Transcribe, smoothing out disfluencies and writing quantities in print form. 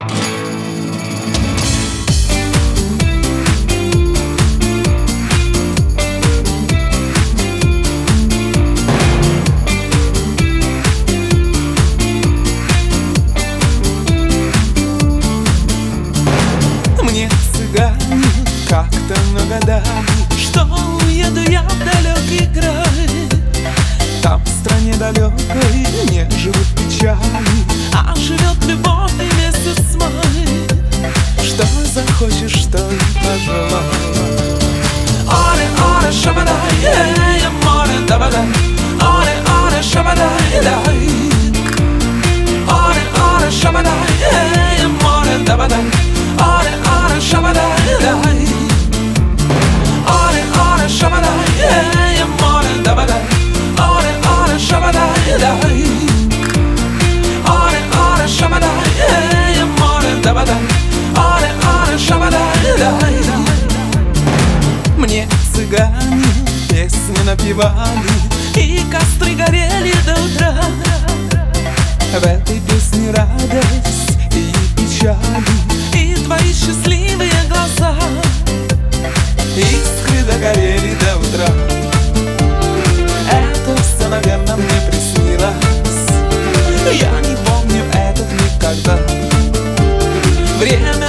Мне цыгане как-то нагадали, что уеду я в далекий край. Там, в стране далекой, не живут печали, а живет любовь и месяц май. Что захочешь, что и пожелай. Оре, оре, шабадай, эй, море, дабадай. Оре, оре, шабадай, дай. Оре, оре, шабадай, эй, море, дабадай. Оре, оре, шабадай, дай. Оре, оре, шабадай, эй, море, дабадай. Оре, оре, шабадай, дай. Оре, оре, шабадай, эй, море, дабадай. Оре, оре, шабадай, дай. Мне цыгане песни напевали, и костры горели до утра. В этой песне радость и печали, и твои счастливые глаза. Искры догорели до утра. Это все, наверное, мне приснилось. Я не помню этот миг, когда время